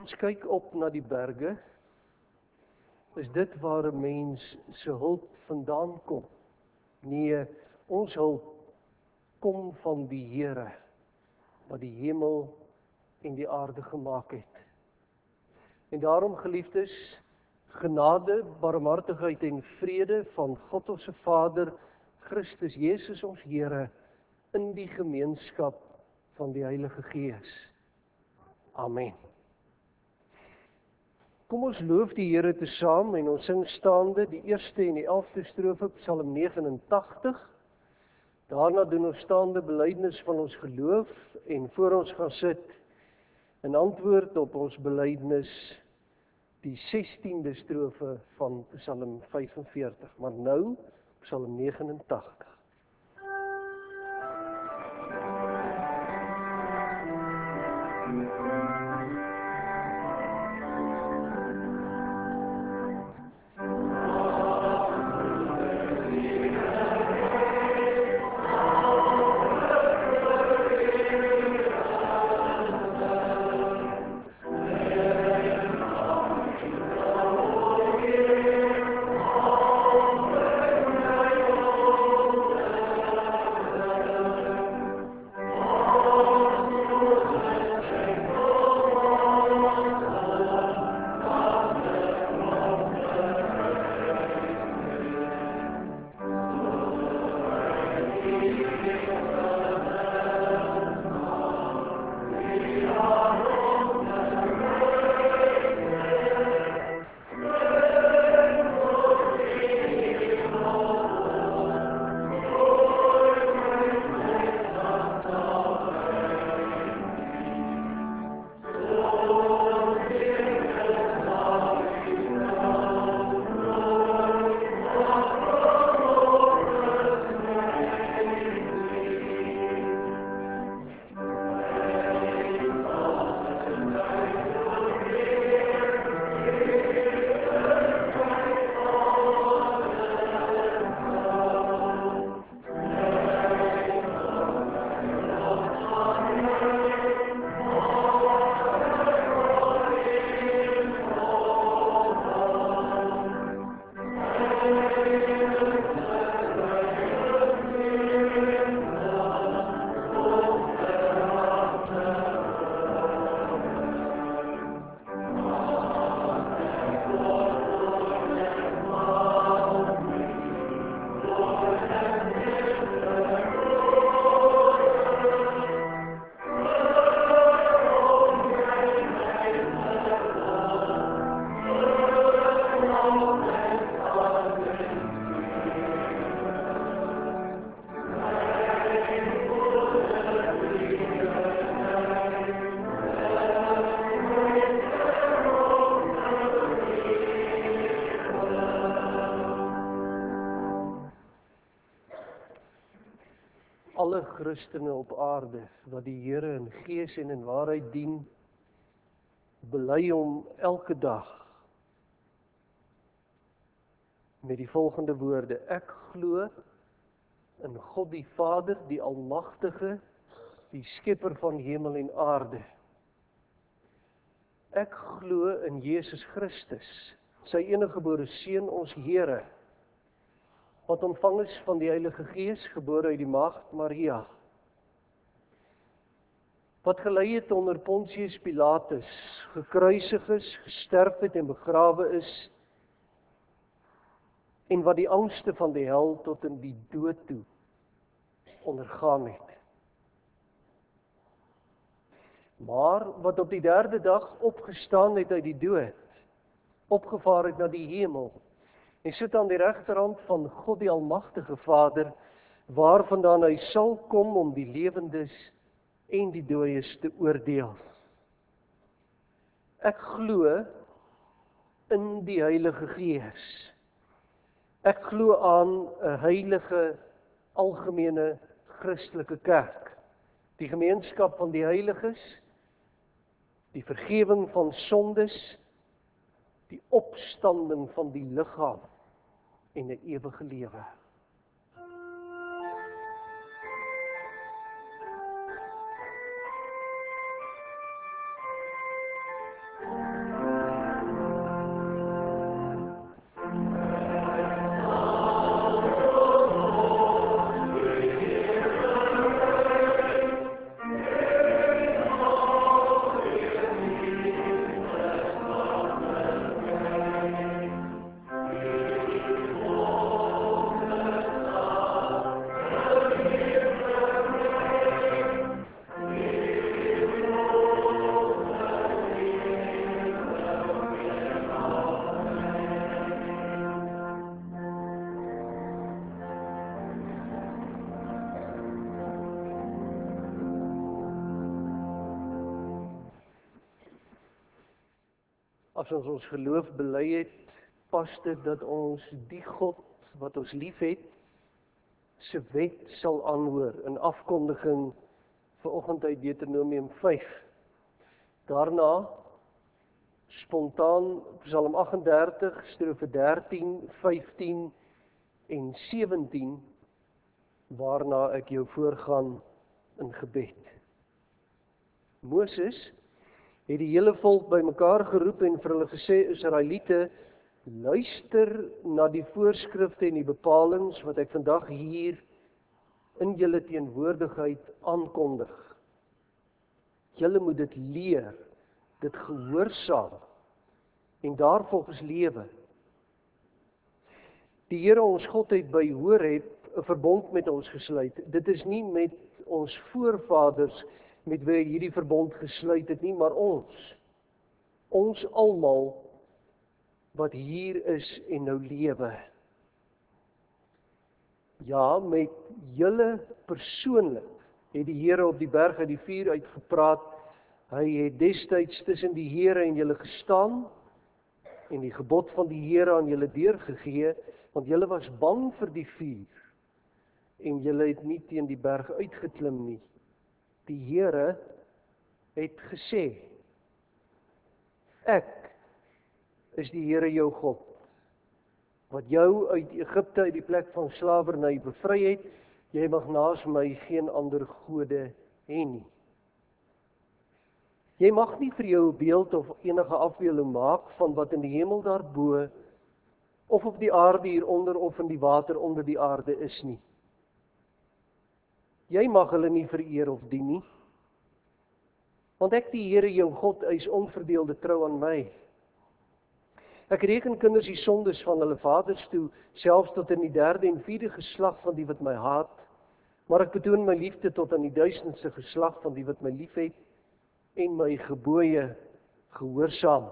Ons kyk op na die berge, is dit waar 'n mens se hulp vandaan kom. Nee, ons hulp kom van die Here, wat die hemel en die aarde gemaak het. En daarom, geliefdes, genade, barmhartigheid en vrede van God ons se Vader, Christus Jesus ons Here, in die gemeenskap van die Heilige Gees. Amen. Kom ons loof die Here tesaam en ons sing staande die eerste en die 11de strofe Psalm 89. Daarna doen ons staande belydenis van ons geloof en voor ons gaan sit in antwoord op ons belydenis die 16de strofe van Psalm 45. Maar nou Psalm 89. Alle Christene op aarde wat die Here in gees en in waarheid dien, bely hom elke dag met die volgende woorde: Ek glo in God die Vader, die Almagtige, die Skepper van hemel en aarde. Ek glo in Jesus Christus, sy eniggebore Seun, ons Here, wat ontvang is van die Heilige Gees, gebore uit die maagd Maria, wat gelei het onder Pontius Pilatus, gekruisig is, gesterf het en begrawe is, en wat die angste van die hel tot in die dood toe ondergaan het. Maar wat op die derde dag opgestaan het uit die dood, opgevaar het na die hemel, en sit aan die regterhand van God die Almagtige Vader, waarvandaan hy sal kom om die lewendes en die dooies te oordeel. Ek glo in die Heilige Gees. Ek glo aan 'n heilige, algemene Christelike kerk, die gemeenskap van die heiliges, die vergewing van sondes, die opstanding van die liggaam en 'n ewige lewe. as ons geloof bely het, pas dit dat ons die God wat ons liefhet, se wet sal aanhoor in afkondiging vanoggend uit Deuteronomium 5. Daarna spontaan Psalm 38, strofe 13, 15 en 17, waarna ek jou voorgaan in gebed. Moses het die hele volk bymekaar geroep en vir hulle gesê, Israeliete, luister na die voorskrifte en die bepalings wat ek vandag hier in julle teenwoordigheid aankondig. Julle moet dit leer, dit gehoorsaam en daarvolgens lewe. Die Here ons God het by Horeb 'n verbond met ons gesluit. Dit is nie met ons voorvaders met wie hierdie verbond gesluit het nie, maar ons almal wat hier is en nou lewe. Ja, met julle persoonlik het die Here op die berg uit die vuur uitgepraat. Hy het destyds tussen die Here en julle gestaan en die gebod van die Here aan julle deurgegee, want julle was bang vir die vuur en julle het nie teen die berg uitgeklim nie. Die Here het gesê, ek is die Here jou God, wat jou uit Egipte, uit die plek van slawerny bevry het. Jy mag naas my geen ander gode hê nie. Jy mag nie vir jou 'n beeld of enige afbeelding maak van wat in die hemel daarbo, of op die aarde hieronder, of in die water onder die aarde is nie. Jy mag hulle nie vereer of dien nie, want ek die Here jou God eis onverdeelde trou aan my. Ek reken kinders die sondes van hulle vaders toe, selfs tot in die 3de en 4de geslag van die wat my haat, maar ek betoon my liefde tot aan die 1000ste geslag van die wat my liefhet en my gebooie gehoorsaam.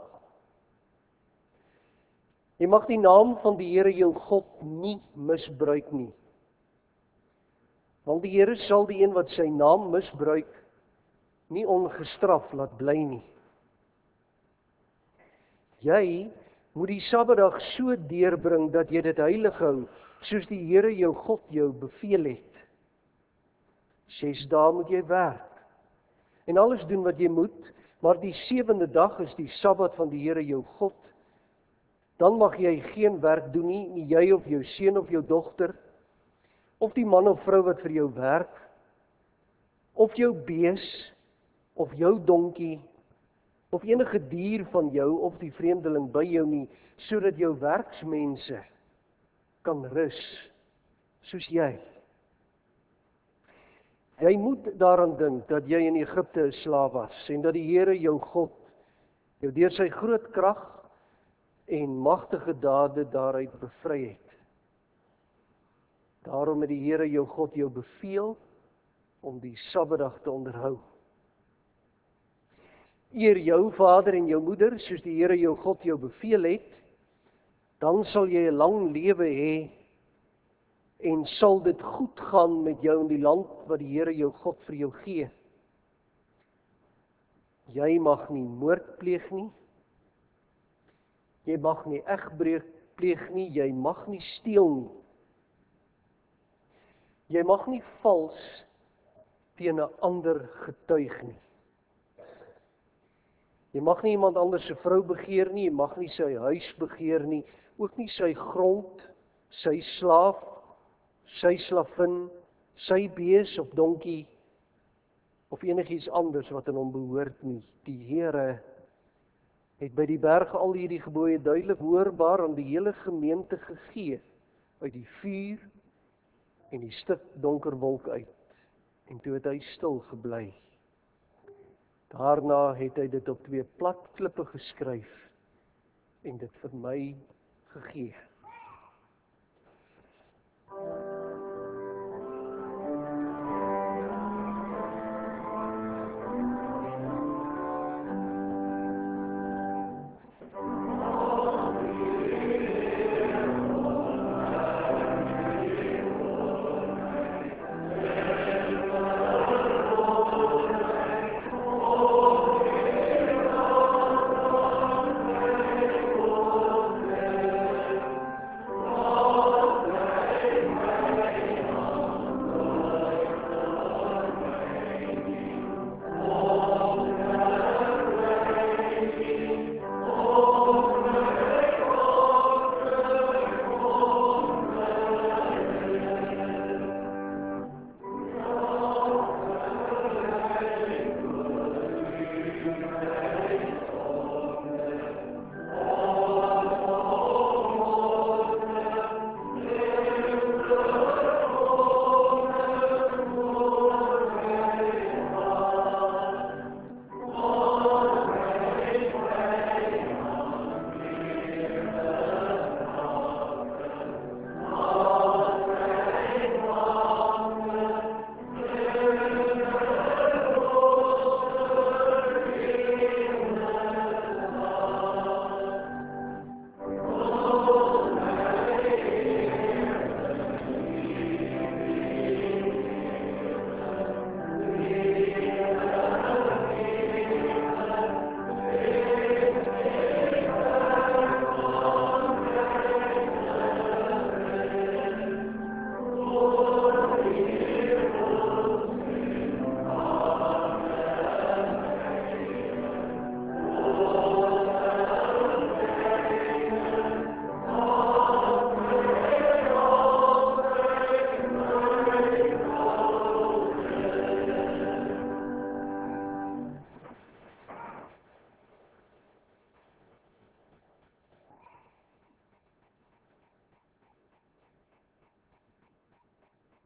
Jy mag die naam van die Here jou God nie misbruik nie, want die Here sal die een wat sy naam misbruik nie ongestraf laat bly nie. Jy moet die Sabbatdag so deurbring dat jy dit heilig hou, soos die Here jou God jou beveel het. 6 dae moet jy werk en alles doen wat jy moet, maar die 7de dag is die Sabbat van die Here jou God. Dan mag jy geen werk doen nie jy of jou seun of jou dogter, of die man of vrou wat vir jou werk, of jou bees, of jou donkie, of enige dier van jou, of die vreemdeling by jou nie, sodat jou werksmense kan rus, soos jy. Jy moet daaraan dink dat jy in Egipte 'n slaaf was, en dat die Here jou God jou deur sy groot krag en magtige dade daaruit bevry het. Daarom het die Here jou God jou beveel om die Sabbatdag te onderhou. Eer jou vader en jou moeder, soos die Here jou God jou beveel het, dan sal jy 'n lang lewe hê en sal dit goed gaan met jou in die land wat die Here jou God vir jou gee. Jy mag nie moord pleeg nie, jy mag nie egbreek pleeg nie, jy mag nie steel nie. Jy mag nie vals teen 'n ander getuig nie. Jy mag nie iemand anders se vrou begeer nie, jy mag nie sy huis begeer nie, ook nie sy grond, sy slaaf, sy slavin, sy bees of donkie, of enigiets anders wat aan hom behoort nie. Die Here het by die berg al hierdie gebooie duidelik hoorbaar aan die hele gemeente gegee, uit die vuur en die stik donker wolk uit, en toe het hy stil gebly. Daarna het hy dit op 2 plat klippe geskryf en dit vir my gegee.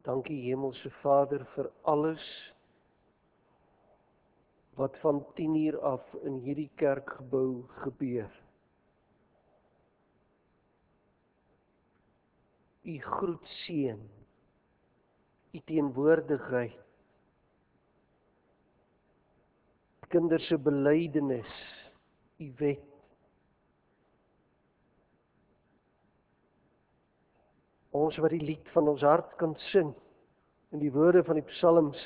Dankie Hemelse Vader vir alles wat van 10 uur af in hierdie kerkgebou gebeur. U groet seën, u teenwoordigheid, kinders se belydenis, u wet. Ons wat die lied van ons hart kan sing, in die woorde van die psalms.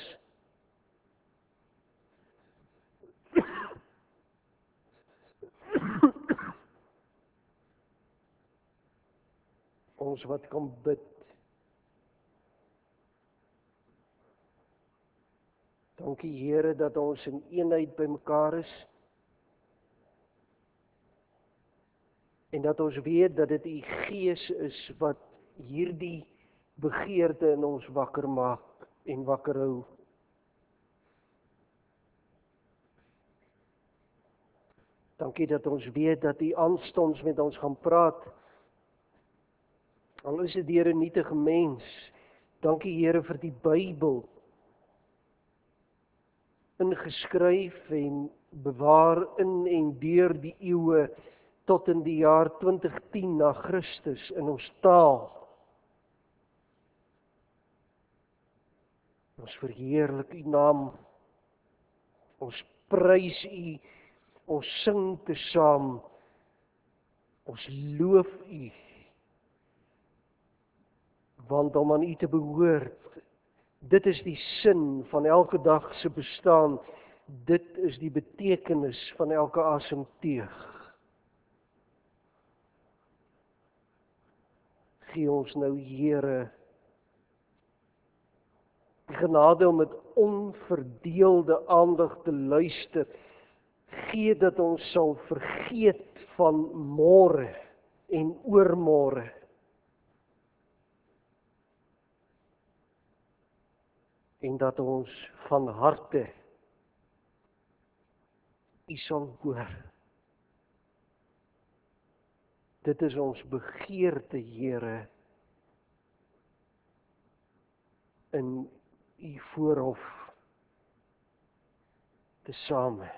Ons wat kan bid. Dankie Here dat ons in eenheid bymekaar is. En dat ons weet dat dit u Gees is wat hierdie begeerte in ons wakker maak en wakker hou. Dankie dat ons weet dat u aanstonds met ons gaan praat. Al is dit deur 'n nietige mens. Dankie Here vir die Bybel. Ingeskryf en bewaar in en deur die eeue tot in die jaar 2010 na Christus in ons taal. Ons verheerlik u naam. Ons prys u. Ons sing tesaam. Ons loof u. Want om aan u te behoort, dit is die sin van elke dag se bestaan. Dit is die betekenis van elke asemteug. Gee ons nou, Here, die genade om met onverdeelde aandag te luister. Gee dat ons sal vergeet van môre en oormôre. En dat ons van harte u sal hoor. Dit is ons begeerte, Here, in u voorhof tesame.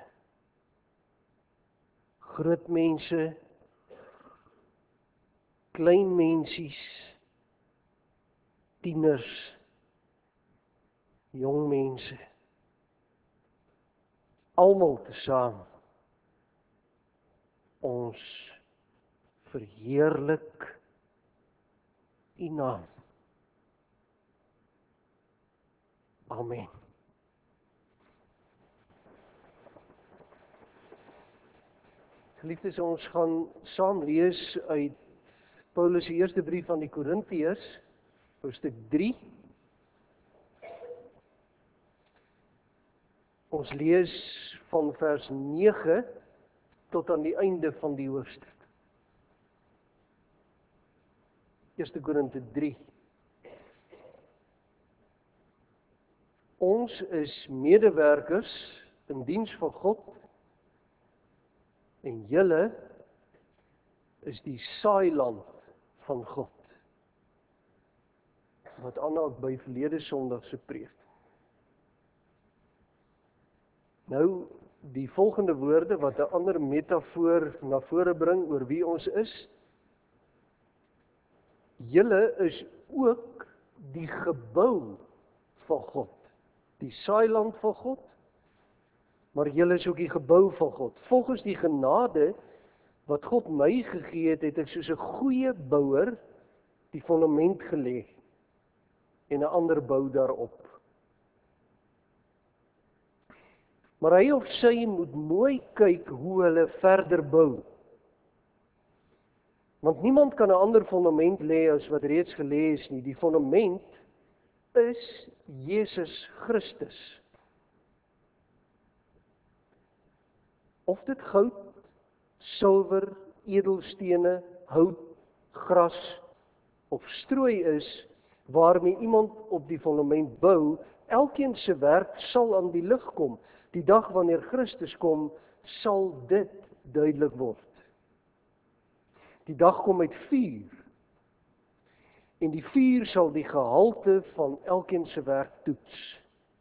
Groot mense, klein mensies, tieners, jong mense, almal tesame. Ons verheerlik u naam. Amen. Geliefdes, ons gaan saam lees uit Paulus se eerste brief aan die Korintiërs, hoofstuk 3. Ons lees van vers 9 tot aan die einde van die hoofstuk. 1 Korinte 3. Ons is medewerkers in diens van God en julle is die saailand van God. Wat aanhaak by verlede Sondag se preek. Nou, die volgende woorde wat 'n ander metafoor na vore bring oor wie ons is. Julle is ook die gebou van God. Die saailand van God, maar julle is ook die gebou van God. Volgens die genade wat God my gegee het, het ek soos 'n goeie bouer die fondament gelê en 'n ander bou daarop. Maar hy of sy moet mooi kyk hoe hulle verder bou. Want niemand kan 'n ander fondament lê as wat reeds gelê is nie. Die fondament is Jesus Christus. Of dit goud, silwer, edelstene, hout, gras of strooi is, waarmee iemand op die fondament bou, elkeen se werk sal aan die lig kom. Die dag wanneer Christus kom, sal dit duidelik word. Die dag kom met vuur. en die vuur sal die gehalte van elkeen se werk toets.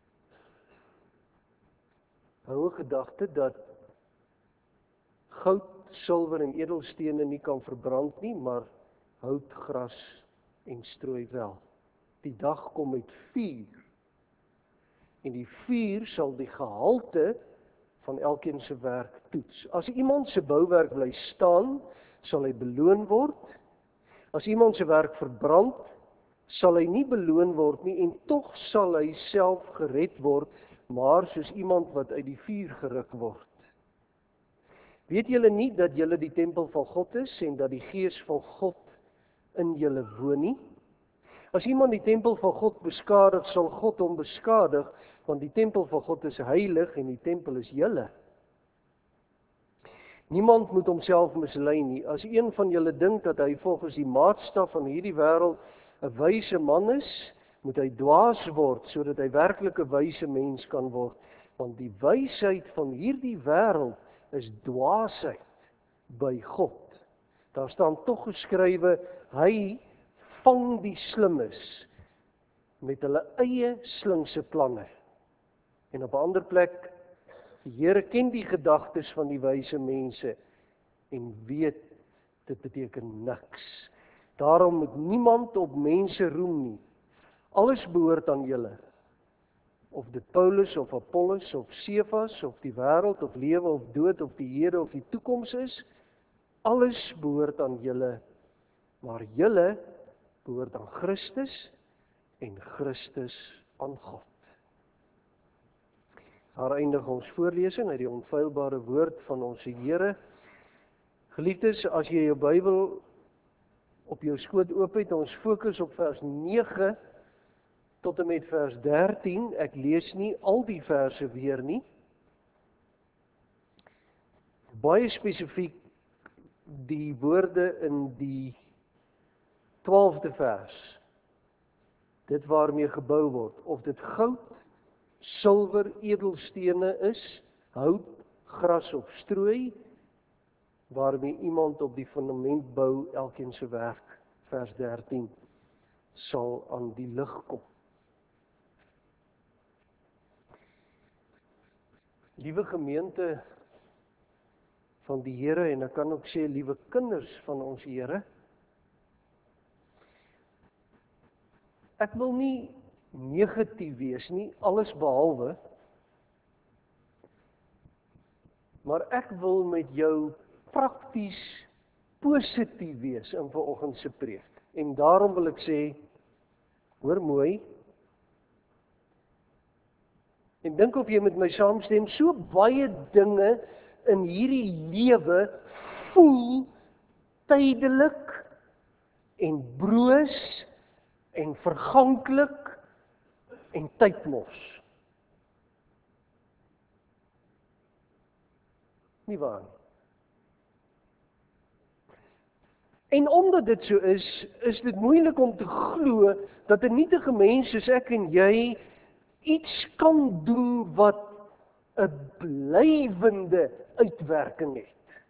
Hou 'n gedagte dat goud, silwer en edelstene nie kan verbrand nie, maar hout, gras en strooi wel. Die dag kom met vuur, en die vuur sal die gehalte van elkeen se werk toets. As iemand se bouwerk bly staan, sal hy beloon word. As iemand se werk verbrand, sal hy nie beloon word nie, en tog sal hy self gered word, maar soos iemand wat uit die vuur geruk word. Weet julle nie dat julle die tempel van God is, en dat die Gees van God in julle woon nie? As iemand die tempel van God beskadig, sal God hom beskadig, want die tempel van God is heilig, en die tempel is julle. Niemand moet homself mislei nie. As een van julle dink dat hy volgens die maatstaf van hierdie wêreld 'n wyse man is, moet hy dwaas word, sodat hy werklik 'n wyse mens kan word. Want die wysheid van hierdie wêreld is dwaasheid by God. Daar staan tog geskrywe, hy vang die slimmes met hulle eie slinkse planne. En op 'n ander plek, die Here ken die gedagtes van die wyse mense en weet dit beteken niks. Daarom moet niemand op mense roem nie. Alles behoort aan julle. Of dit Paulus of Apollos of Sefas of die wêreld of lewe of dood of die Here of die toekoms is, alles behoort aan julle, maar julle behoort aan Christus en Christus aan God. Daar eindig ons voorlesing uit die onfeilbare woord van ons Here. Geliefdes, as jy jou Bybel op jou skoot oop het, ons fokus op vers 9 tot en met vers 13. Ek lees nie al die verse weer nie. Baie spesifiek die woorde in die 12de vers. Dit waarmee gebou word, of dit goud, silwer, edelstene is, hout, gras of strooi, waarmee iemand op die fundament bou, elkeen se werk, vers 13, sal aan die lig kom. Liewe gemeente van die Here, en ek kan ook sê, liewe kinders van ons Here, ek wil nie negatief wees nie, alles behalwe, maar ek wil met jou prakties positief wees in vanoggend se preek. En daarom wil ek sê, hoor mooi, en dink of jy met my saamstem, so baie dinge in hierdie lewe voel tydelik en broos en verganklik en tydmors. Nie waar nie. En omdat dit so is dit moeilik om te glo dat 'n nietige mens soos ek en jy iets kan doen wat 'n blywende uitwerking het.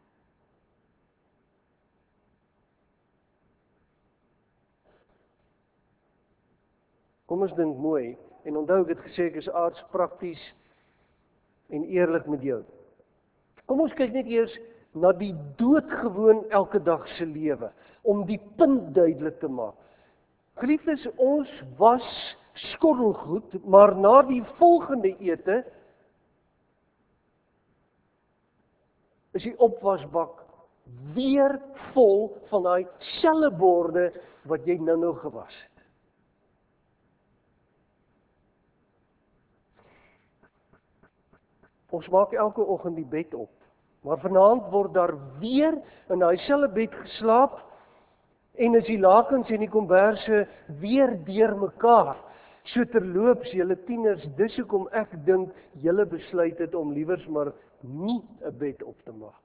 Kom ons dink mooi, en onthou ek het gesê ek is aards prakties en eerlik met jou. Kom ons kyk net eers na die doodgewoon elke dag se lewe, om die punt duidelik te maak. Geliefdes, ons was skottelgoed, maar na die volgende ete is die opwasbak weer vol van daai selfe borde wat jy nou gewas het. Ons maak elke oggend die bed op, maar vanaand word daar weer in daai selfe bed geslaap en is die lakens en die komberse weer deurmekaar. So terloops, julle tieners, dis hoekom ek dink julle besluit het om liewers maar nie 'n bed op te maak.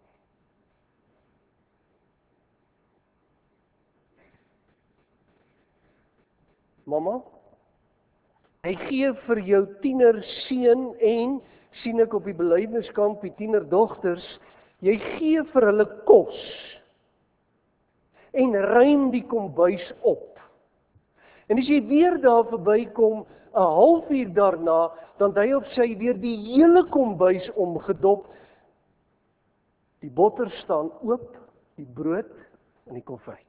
Mamma, hy gee vir jou tiener seun en sien ek op die belydeniskamp die tienerdogters, jy gee vir hulle kos en ruim die kombuis op. En as jy weer daar verbykom, 'n halfuur daarna, dan het hy op sy weer die hele kombuis omgedop. Die botter staan oop, die brood en die konfyt.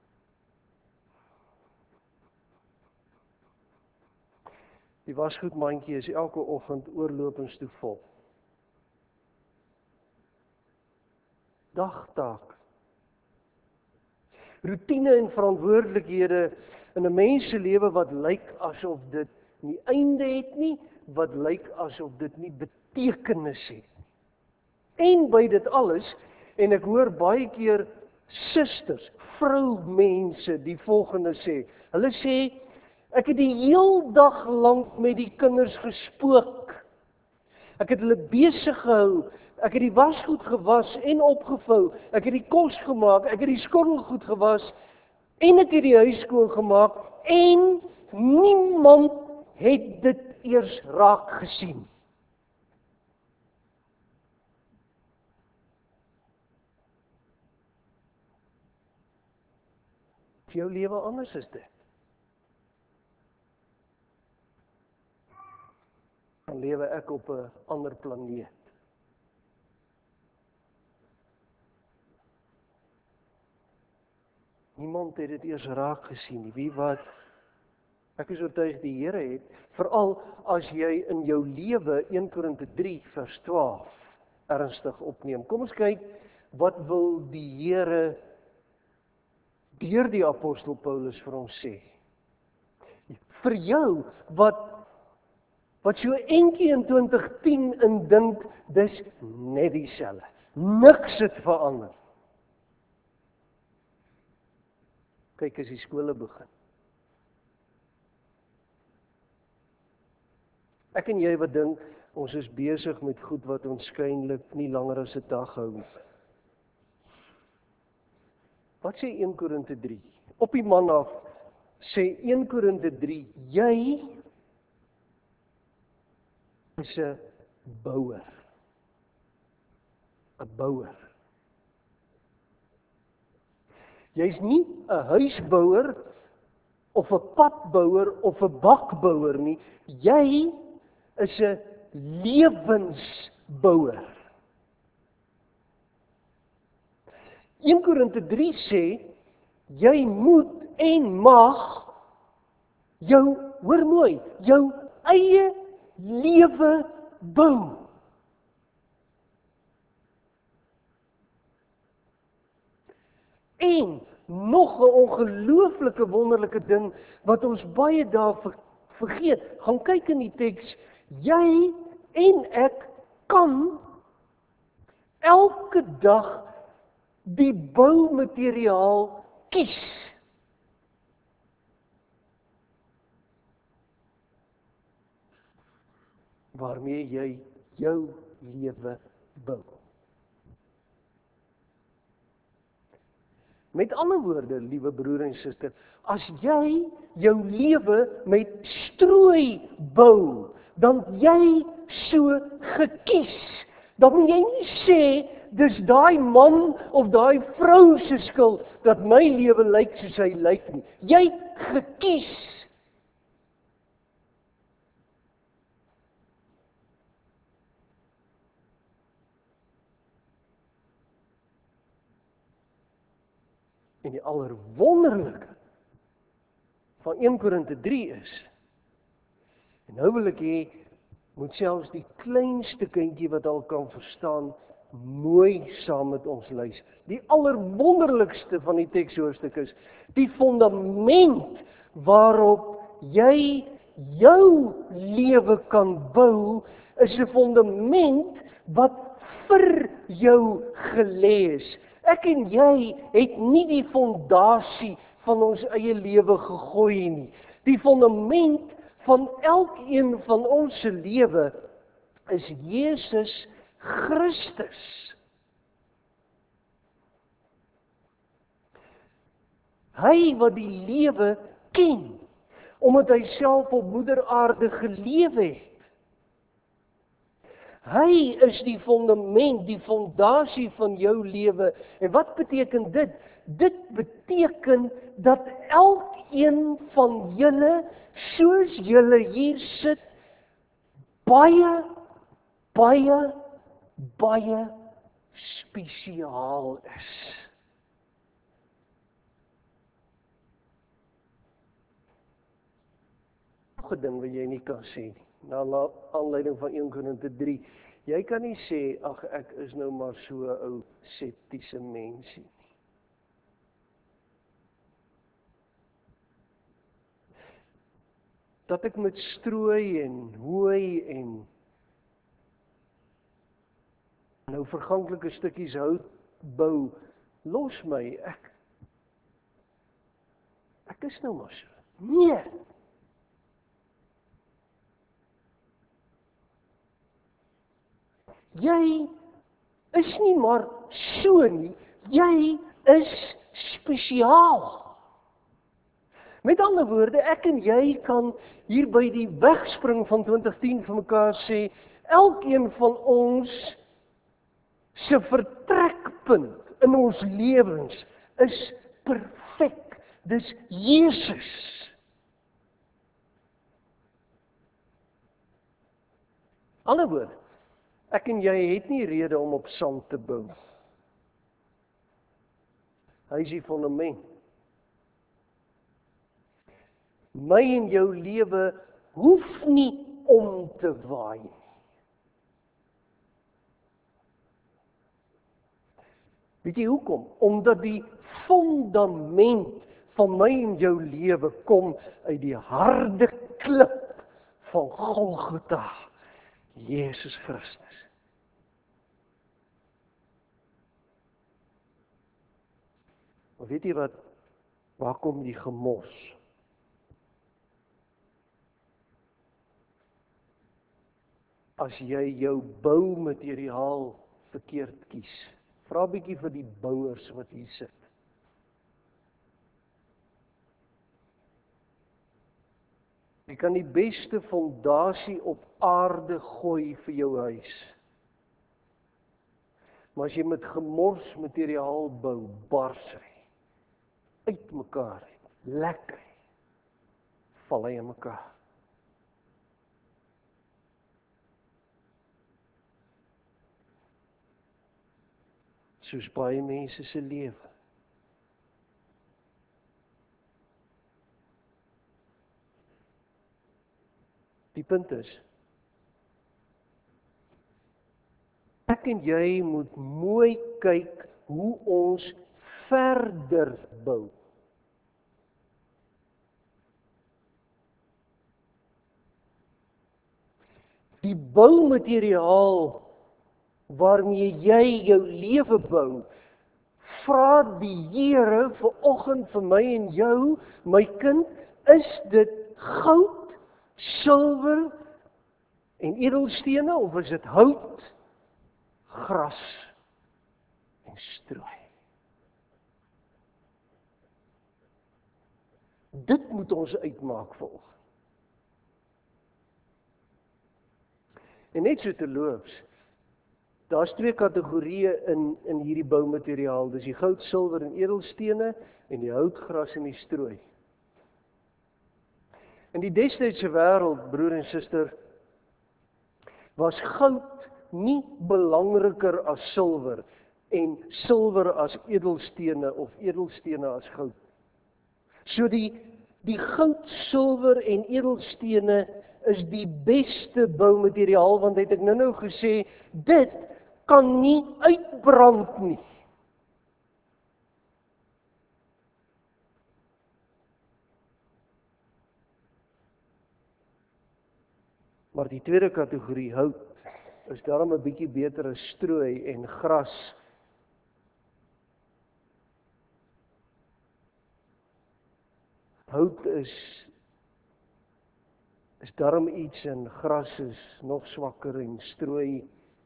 Die wasgoedmandjie is elke oggend oorlopends toe vol. Dagtaak. Routine en verantwoordelikhede in 'n mens se lewe wat lyk asof dit nie einde het nie, wat lyk asof dit nie betekenis het. En by dit alles, en ek hoor baie keer susters, vroumense die volgende sê. Hulle sê, ek het die heel dag lank met die kinders gespook. Ek het hulle besig gehou. Ek het die wasgoed gewas en opgevou. Ek het die kos gemaak, ek het die skottelgoed gewas en ek het die huis skoon gemaak en niemand het dit eers raak gesien. Of jou lewe anders is dit. Dan lewe ek op 'n ander planeet. Niemand het dit eers raak gesien nie. Wie wat? Ek is oortuig die Here het, veral as jy in jou lewe 1 Korinte 3 vers 12 ernstig opneem. Kom ons kyk, wat wil die Here deur die apostel Paulus vir ons sê? Vir jou wat so eentjie in 2010 indink, dis net dieselfde. Niks het verander. Kyk as die skole begin. Ek en jy wat dink, ons is besig met goed wat ons skynlik nie langer as 'n dag hou nie. Wat sê 1 Korinte 3? Op die man af sê 1 Korinte 3, jy is 'n bouer. 'n bouer. Jy's nie 'n huisbouer of 'n padbouer of 'n bakbouer nie. Jy is 'n lewensbouer. 1 Korinte 3 sê, jy moet en mag jou, hoor mooi, jou eie lewe bou. En nog 'n ongelooflike wonderlike ding wat ons baie daar vergeet. Gaan kyk in die teks, jy en ek kan elke dag die boumateriaal kies. Waarmee jy jou lewe bou. Met ander woorde, liewe broer en suster, as jy jou lewe met strooi bou, dan jy so gekies. Dan moet jy nie sê, dis daai man of daai vrou se skuld dat my lewe lyk soos hy lyk nie. Jy gekies. En die allerwonderlike van 1 Korinte 3 is, en nou wil ek hê, moet selfs die kleinste kindjie wat al kan verstaan, mooi saam met ons luister. Die allerwonderlikste van die tekshoorstuk is, die fundament waarop jy jou lewe kan bou, is 'n fundament wat vir jou gelê is. Ek en jy het nie die fondasie van ons eie lewe gegooi nie. Die fundament van elkeen van ons se lewe is Jesus Christus. Hy wat die lewe ken, omdat hy self op moeder aarde gelewe het. Hy is die fondament, die fondasie van jou lewe. En wat beteken dit? Dit beteken dat elkeen van julle, soos julle hier sit, baie, baie, baie spesiaal is. Nog 'n ding wat jy nie kan sê nie. Na aanleiding van 1 Korinte 3. Jy kan nie sê, ag ek is nou maar so 'n ou septiese mensie nie. Dat ek met strooi en hooi en nou verganklike stukkies hout bou, los my, ek is nou maar so. Nee. Jy is nie maar so nie, jy is spesiaal. Met ander woorde, ek en jy kan hier by die wegspring van 2010 vir mekaar sê, elkeen van ons se vertrekpunt in ons lewens is perfek. Dis Jesus. Ander woorde, ek en jy het nie rede om op sand te bou. Hy is die fondament. My en jou lewe hoef nie om te waai nie. Weet jy hoekom? Omdat die fondament van my en jou lewe kom uit die harde klip van Golgotha, Jesus Christus. Maar weet jy wat? Waar kom die gemors? As jy jou boumateriaal verkeerd kies. Vra 'n bietjie vir die bouers wat hier sit. Jy kan die beste fondasie op aarde gooi vir jou huis. Maar as jy met gemors materiaal bou, bars hy. Uitmekaar, lekker. Val hy in mekaar. Soos baie mense se lewe. Die punt is, ek en jy moet mooi kyk hoe ons verder bou. Die boumateriaal waarmee jy jou lewe bou, vra die Here vanoggend vir my en jou, my kind, is dit goud, silwer en edelstene of is dit hout, gras en strooi? Dit moet ons uitmaak vanoggend. En net so terloops, daar's 2 kategorieë in hierdie boumateriaal. Dis die goud, silwer en edelstene en die hout, gras en die strooi. In die destydse wêreld, broer en suster, was goud nie belangriker as silwer en silwer as edelstene of edelstene as goud. So die goud, silwer en edelstene is die beste boumateriaal, want het ek nou gesê, dit kan nie uitbrand nie. Maar die tweede kategorie, hout, is daarom 'n bietjie beter as strooi en gras. Hout is daarom iets en gras is nog swakker en strooi.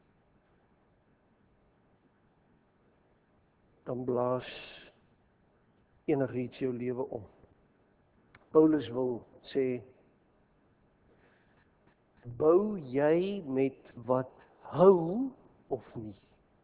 Dan blaas enigiets jou lewe om. Paulus wil sê, bou jy met wat hou of nie?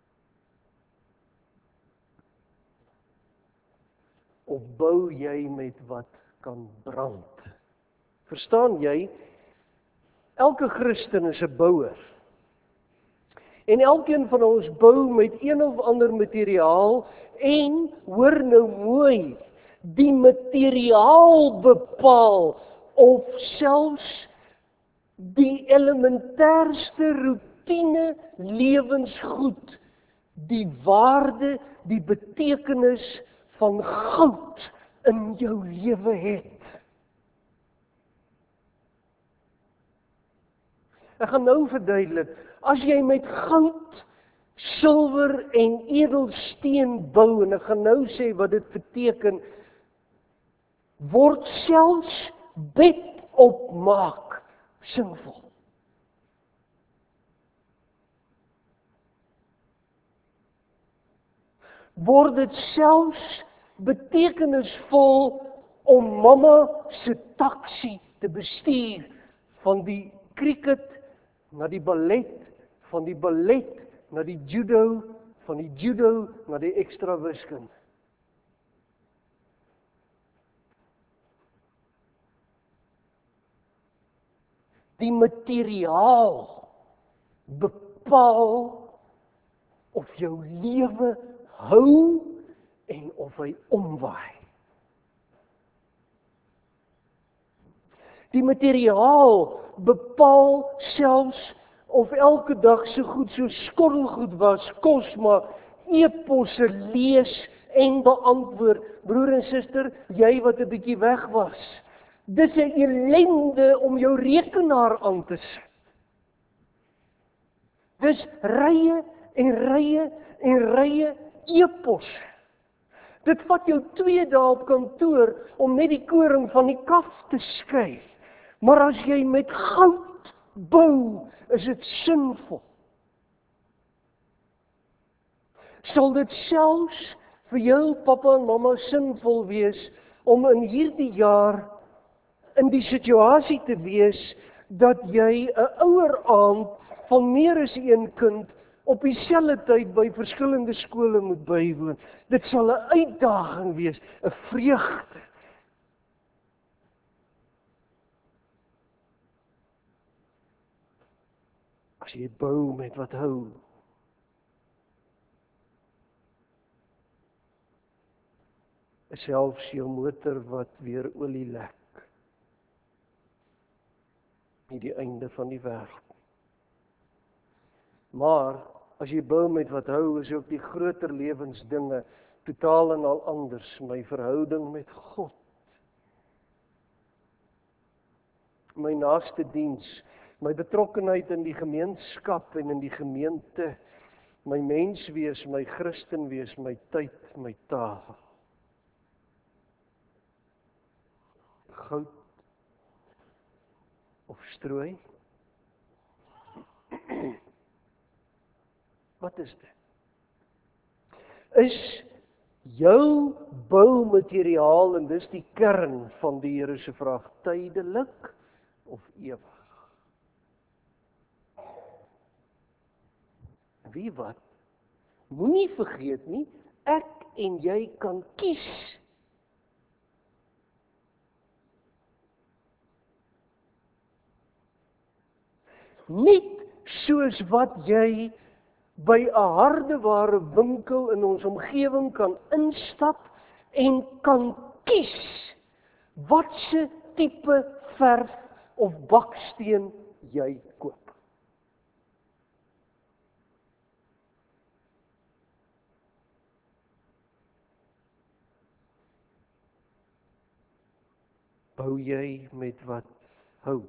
Of bou jy met wat kan brand? Verstaan jy? Elke Christen is 'n bouer. En elkeen van ons bou met een of ander materiaal en, hoor nou mooi, die materiaal bepaal of selfs die elementêrste roetine lewensgoed, die waarde, die betekenis van goud in jou lewe het. Ek gaan nou verduidelik, as jy met goud, silwer en edelsteen bou, en ek gaan nou sê wat dit beteken, word selfs bed opmaak sinvol. Word dit selfs betekenisvol om mamma se taxi te bestuur, van die cricket na die ballet, van die ballet na die judo, van die judo na die ekstra wiskunde. Die materiaal bepaal of jou lewe hou en of hy omwaai. Die materiaal bepaal selfs of elke dag so goed so skottelgoed was, kos maar, e-posse lees en beantwoord. Broer en suster, jy wat 'n bietjie weg was, dis 'n ellende om jou rekenaar aan te sit. Dis rye en rye en rye e-posse. Dit vat jou 2 dae op kantoor om net die koring van die kaf te skei. Maar as jy met goud bou, is dit sinvol. Sal dit selfs vir jou pappa en mamma sinvol wees om in hierdie jaar in die situasie te wees dat jy 'n ouer aand van meer as een kind op dieselfde tyd by verskillende skole moet bywoon. Dit sal 'n uitdaging wees, 'n vreugde. As jy bou met wat hou. Selfs jou motor wat weer olie lek. Nie die einde van die wêreld. Maar as jy bou met wat hou, is ook die groter lewensdinge totaal en al anders. My verhouding met God. My naaste diens, my betrokkenheid in die gemeenskap en in die gemeente, my menswees, my Christen wees, my tyd, my taal. Goud of strooi? Wat is dit? Is jou boumateriaal, en dis die kern van die Here se vraag, tydelik of ewig? Wie wat? Moenie vergeet nie, ek en jy kan kies. Net soos wat jy by 'n hardeware winkel in ons omgewing kan instap en kan kies watse tipe verf of baksteen jy koop. Bou jy met wat hou?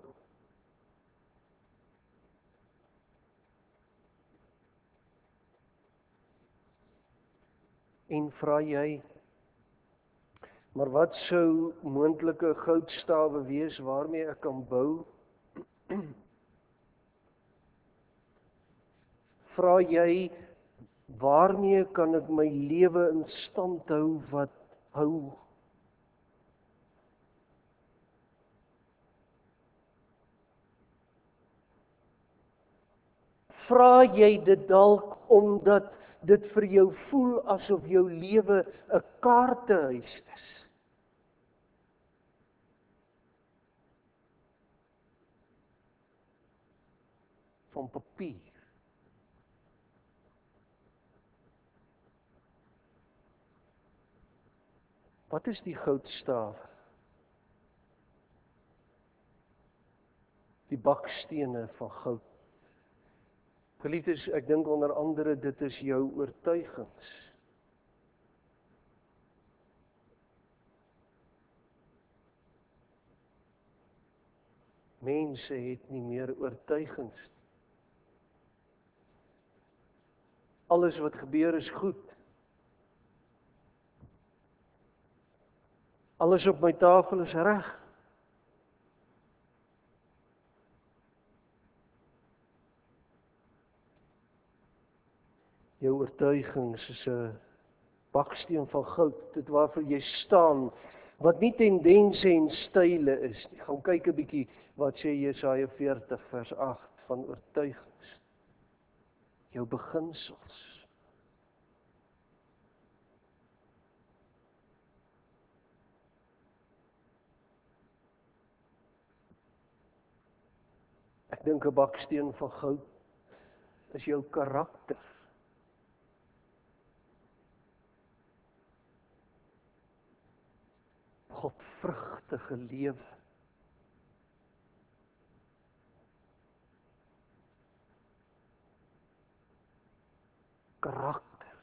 En vra jy, maar wat sou moontlike goudstawe wees waarmee ek kan bou? Vra jy, waarmee kan ek my lewe in stand hou wat hou? Vra jy dit dalk omdat dit vir jou voel asof jou lewe 'n kaartehuis is? Van papier. Wat is die goudstawe? Die bakstene van goud. Geliefdes, ek dink onder andere dit is jou oortuigings. Mense het nie meer oortuigings. Alles wat gebeur is goed. Alles op my tafel is reg. Jou oortuigings is 'n baksteen van goud, dit waarvoor jy staan, wat nie tendense en style is nie. Gaan kyk 'n bietjie wat sê Jesaja 40 vers 8 van oortuigings. Jou beginsels. Ek dink 'n baksteen van goud is jou karakter. Godvrugtige lewe. Karakter.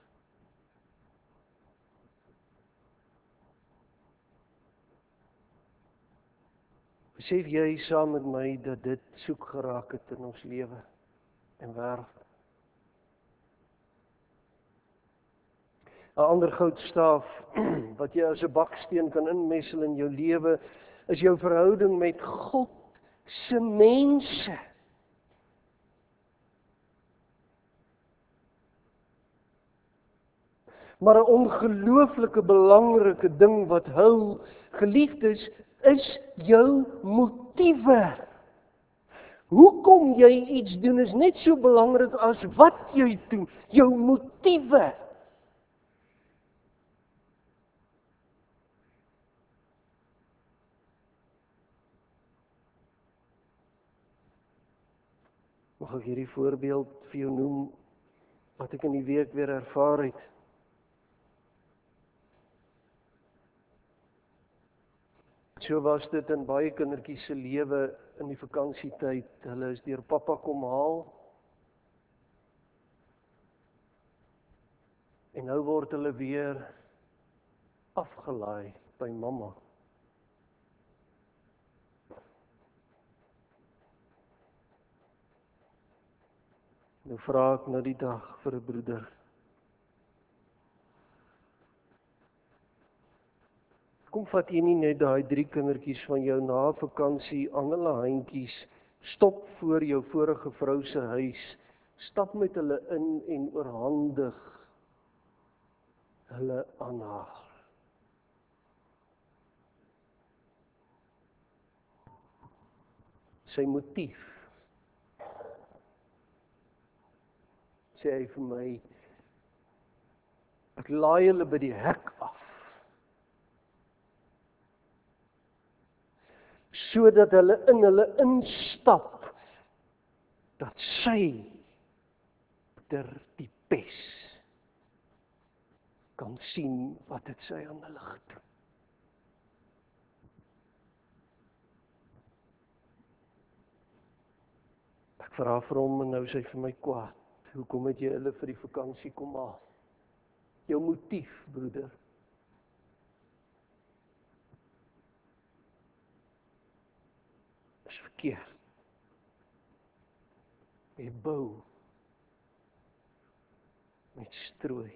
Besef jy saam met my dat dit soek geraak het in ons lewe en wêreld? 'n Ander goudstaaf wat jy as 'n baksteen kan inmessel in jou lewe, is jou verhouding met God se mense. Maar 'n ongelooflike belangrike ding wat hou, geliefdes, is jou motiewe. Hoekom jy iets doen is net so belangrik as wat jy doen, jou motiewe. Mag ek hierdie voorbeeld vir jou noem, wat ek in die week weer ervaar het. So was dit in baie kindertjies se lewe in die vakansietyd. Hulle is deur pappa kom haal. En nou word hulle weer afgelaai by mamma. Nou vra ek na die dag vir 'n broeder. Kom vat jy nie net daai 3 kindertjies van jou na vakansie aan hulle handjies, stop voor jou vorige vrou se huis, stap met hulle in en oorhandig hulle aan haar. Sy motief, sê hy vir my, ek laai hulle by die hek af, sodat hulle in hulle instap, dat sy die pes kan sien wat het sy aan hulle gedoen. Ek vra vir hom en nou sê hy vir my kwaad. Hoekom het jy hulle vir die vakansie kom haal? Jou motief, broeder. Is verkeerd. Jy bou met strooi.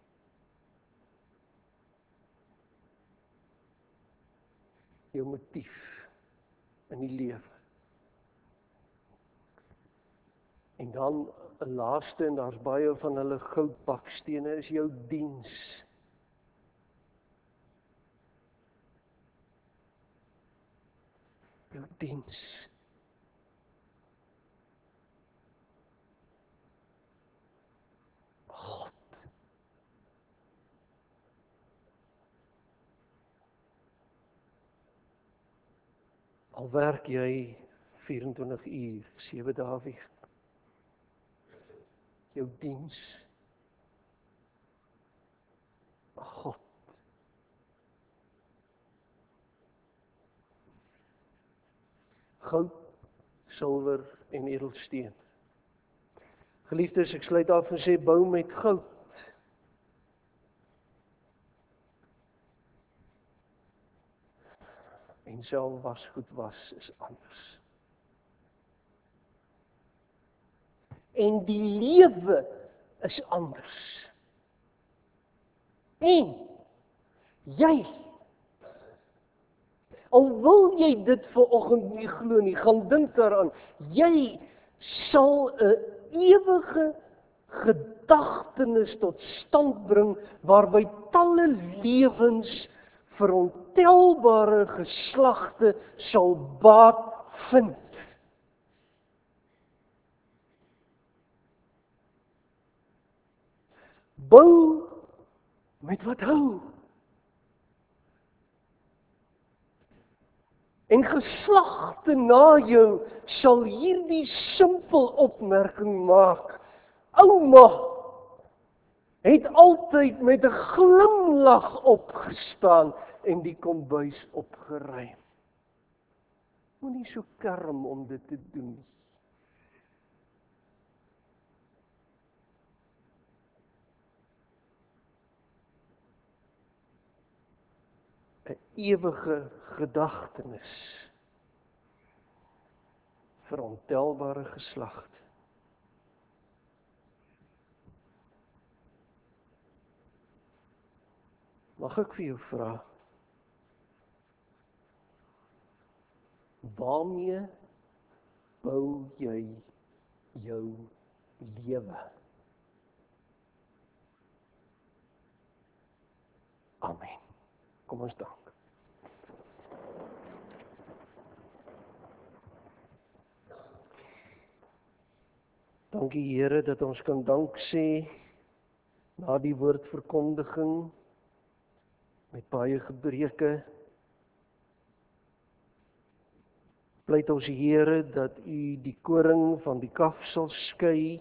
Jou motief in die lewe. En dan 'n laaste, en daar's baie van hulle goudbakstene, is jou diens. Jou diens. Al werk jy 24 uur, 7 dae week. Jou diens. God. Goud, silwer en edelsteen. Geliefdes, ek sluit af en sê bou met goud. En self was goed was is anders. En die lewe is anders. En jy, al wil jy dit vanoggend nie glo nie, gaan dink daaraan, jy sal 'n ewige gedagtenis tot stand bring, waarby talle lewens vir ontelbare geslagte sal baat vind. Bou met wat hou. En geslagte na jou sal hierdie simpel opmerking maak. Ouma het altyd met 'n glimlag opgestaan en die kombuis opgeruim. Moenie so kerm om dit te doen nie. 'n ewige gedagtenis vir ontelbare geslagte. Mag ek vir jou vra, waarmee bou jy jou lewe? Amen. Kom ons dank. Dankie Here dat ons kan dank sê na die woordverkondiging met baie gebreke. Pleit ons Here dat U die koring van die kaf sal skei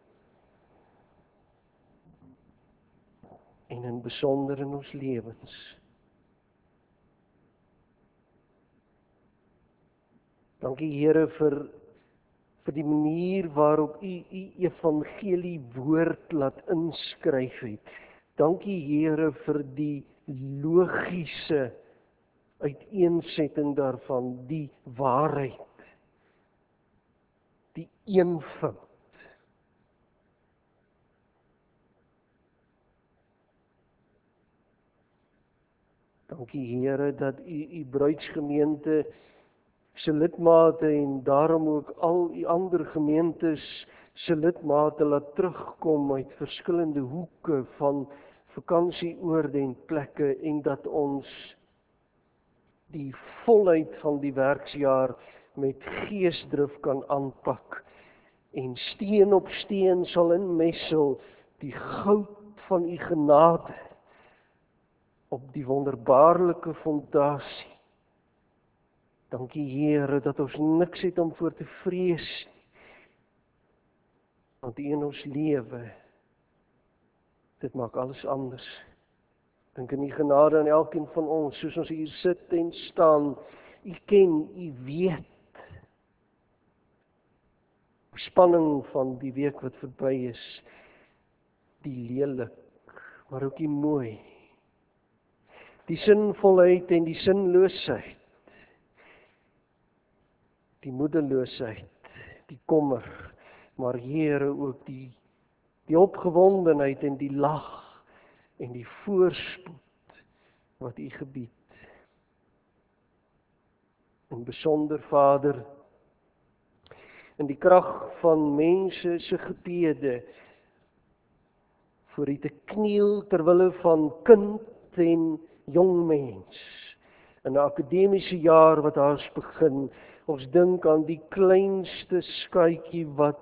en in besonder in ons lewens. Dankie Here vir die manier waarop U evangelie woord laat inskryf het. Dankie Here vir die logiese uiteensetting daarvan, die waarheid, die eenvoud. Dankie Here dat U bruidsgemeente se lidmate en daarom ook al die ander gemeentes se lidmate laat terugkom uit verskillende hoeke van vakansieoorde en plekke en dat ons die volheid van die werksjaar met geesdrif kan aanpak en steen op steen sal inmessel die goud van U genade op die wonderbaarlike fondasie. Dankie Here dat ons niks het om voor te vrees nie. Want U in ons lewe, dit maak alles anders. Dink in die genade aan elkeen van ons, soos ons hier sit en staan. U ken, U weet. Spanning van die week wat verby is, die lelik, maar ook die mooi. Die sinvolheid en die sinloosheid. Die moedeloosheid, die kommer, maar Here ook die opgewondenheid en die lag en die voorspoed wat U gebied. En besonder Vader, in die krag van mense se gebede voor U te kniel terwille van kind en jong mens. In 'n akademiese jaar wat haas begin, ons dink aan die kleinste skuitjie wat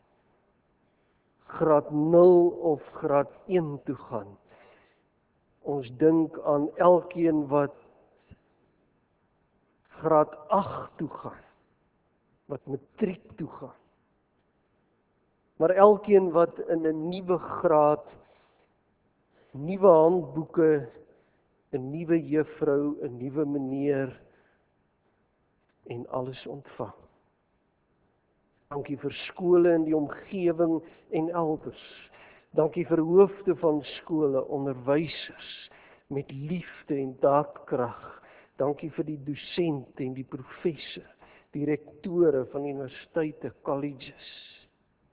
graad 0 of graad 1 toe gaan. Ons dink aan elkeen wat graad 8 toe gaan, wat matriek toe gaan. Maar elkeen wat in 'n nuwe graad, nuwe handboeke, 'n nuwe juffrou, 'n nuwe meneer en alles ontvang. Dankie vir skole in die omgewing en elders. Dankie vir hoofde van skole, onderwysers met liefde en daadkrag. Dankie vir die dosent en die professor, die rektore van universiteite, colleges.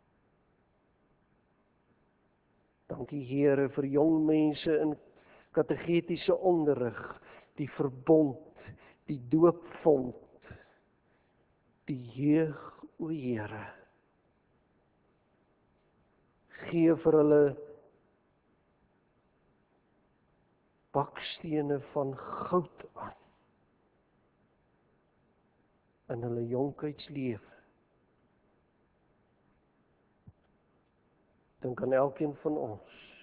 Dankie Here vir jong mense in kategetiese onderrig, die verbond, die doopvond, die jeug, o Here. Gee vir hulle bakstene van goud aan in hulle jonkheidslewe. Dink aan elkeen van ons.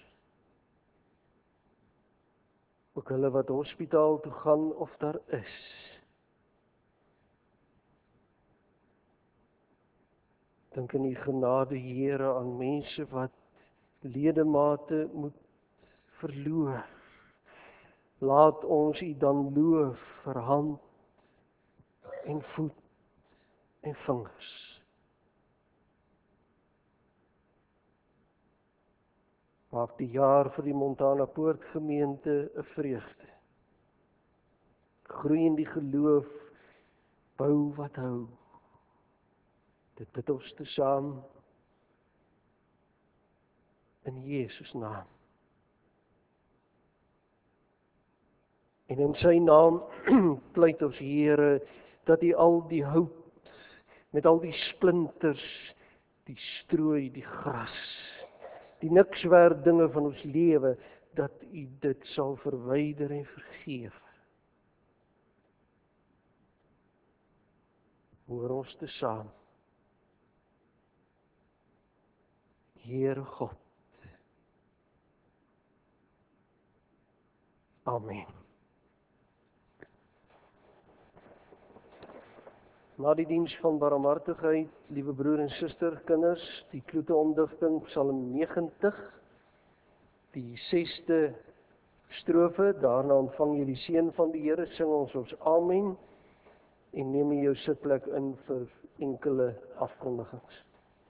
Ook hulle wat hospitaal toe gaan of daar is. Dink in die genade, Here, aan mense wat ledemate moet verloor. Laat ons U dan loof vir hand en voet en vingers. Maak die jaar vir die Montana Poort gemeente 'n vreugde. Groei in die geloof, bou wat hou. Dit bid ons tesaam in Jesus naam. En in sy naam pleit ons Here dat U al die hout met al die splinters, die strooi, die gras, die niks werd dinge van ons lewe, dat U dit sal verwyder en vergewe. Hoor ons tesaam. Heere God. Amen. Na die diens van barmhartigheid, liewe broer en suster, kinders, die kloeteomdigting Psalm 90, die 6de strofe, daarna ontvang jy die seën van die Here, sing ons amen, en neem jy jou sitplek in vir enkele afkondigings.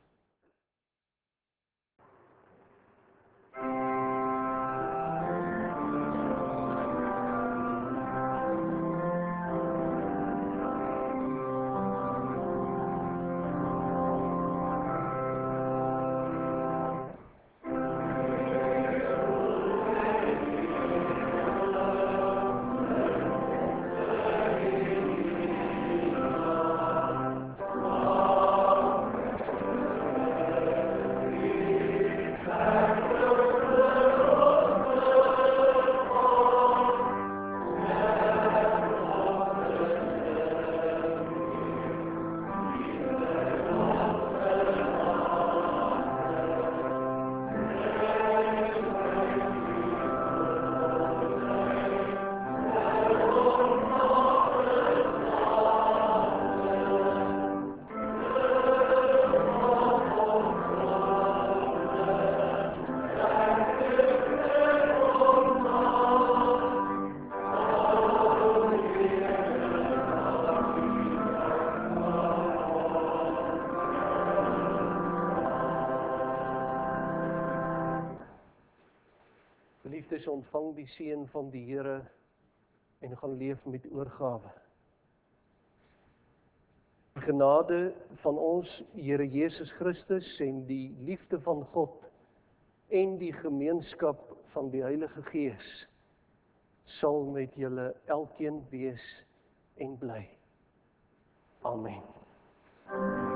Geliefdes, ontvang die seën van die Here en gaan leef met oorgawe. Die genade van ons Here Jesus Christus en die liefde van God en die gemeenskap van die Heilige Gees sal met julle elkeen wees en bly. Amen.